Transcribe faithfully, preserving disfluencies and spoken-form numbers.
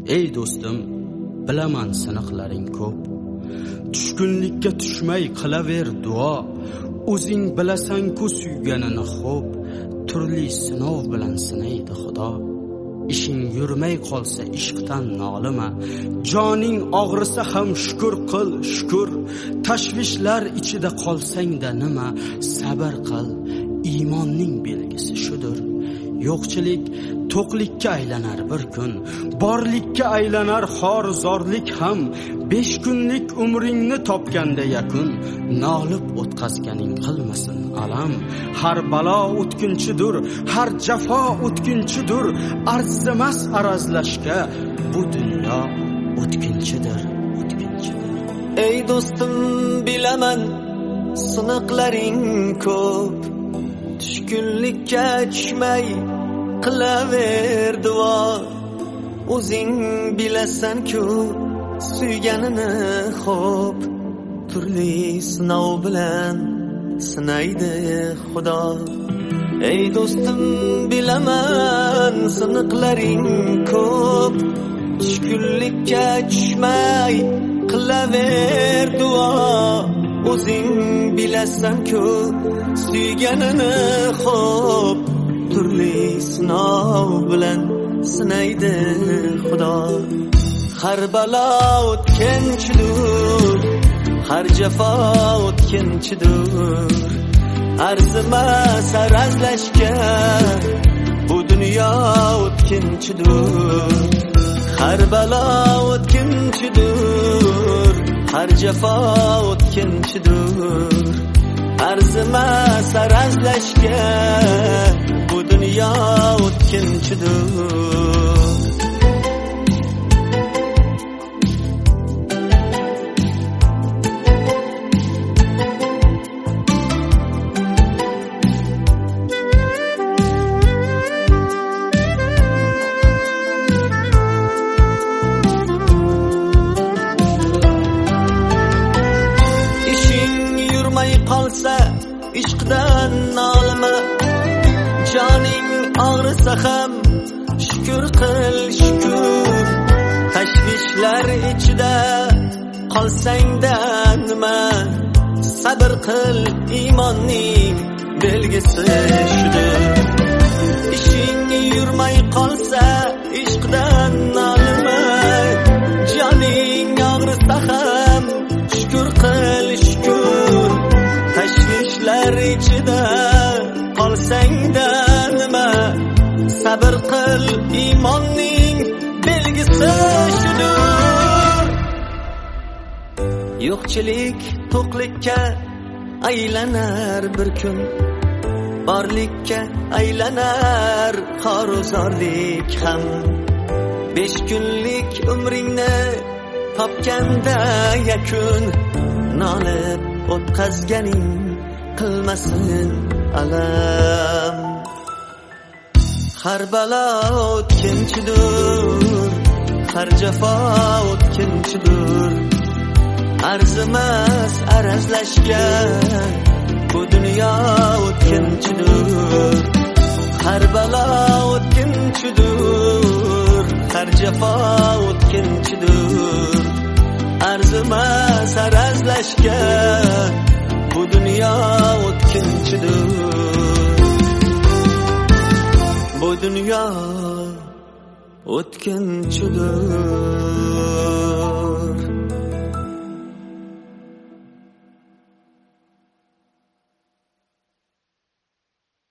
ey do'stim, bilaman siniqlaring ko'p. Tushkunlikka tushmay qilaver duo, o'zing bilasan-ku suyganini xo'p. Turli sinov bilan sinaydi Xudo. Ishing yurmay qolsa ishqdan nolima, joning og'risa ham shukr qil, shukr. Tashvishlar ichida qolsang-da nima, sabr qil, iymonning belgisi shudir. Yo'qchilik to'qlikka aylanar bir kun, borlikka aylanar xorzorlik ham. Besh kunlik umringni topganda yakun, nolib o'tkazganing qilmasin alam. Har balo o'tkinchidir, har jafo o'tkinchidir, arzimas arazlashga bu dunyo o'tkinchidir, o'tkinchidir. Ey do'stim, bilaman siniqlaring ko'p. Tushkunlikka tushmay qilaver duo, o'zing bilasan-ku suyganini xo'p. Turli sinov bilan sinaydi Xudo. Ey do'stim, bilaman siniqlaring ko'p. Tushkunlikka tushmay qilaver duo, o'zing bilasan-ku suyganini xo'p. Turli sinov bilan sinaydi Xudo. Har balo o'tkinchidir, har jafo o'tkinchidir. Arzimas arazlashga bu dunyo o'tkinchidir. Har balo o'tkinchidir, har jafo o'tkinchidir. Arzimas arazlashga bu dunyo o'tkinchidir. Qolsa ishqdan nolima, joning og'risa ham shukr qil, shukr. Tashvishlar ichida qolsang-da nima, sabr qil, iymonning belgisi shudir. Ishing yurmay qolsa ishqdan nolima, joning og'risa ham shukr qil, shukr. Tashvishlar ichida qolsang-da nima, sabr qil, iymonning belgisi shudir. Yo'qchilik to'qlikka aylanar bir kun, borlikka aylanar xorzorlik ham. Besh kunlik umringni topganda yakun, nolib o'tkazganing qilmasin alam. Har balo o'tkinchidir, har jafo o'tkinchidir. Arzimas arazlashga bu dunyo o'tkinchidir. Har balo o'tkinchidir, har jafo o'tkinchidir. Arzimas arazlashga bu dunyo o'tkinchidir. Bu dunyo o'tkinchidir.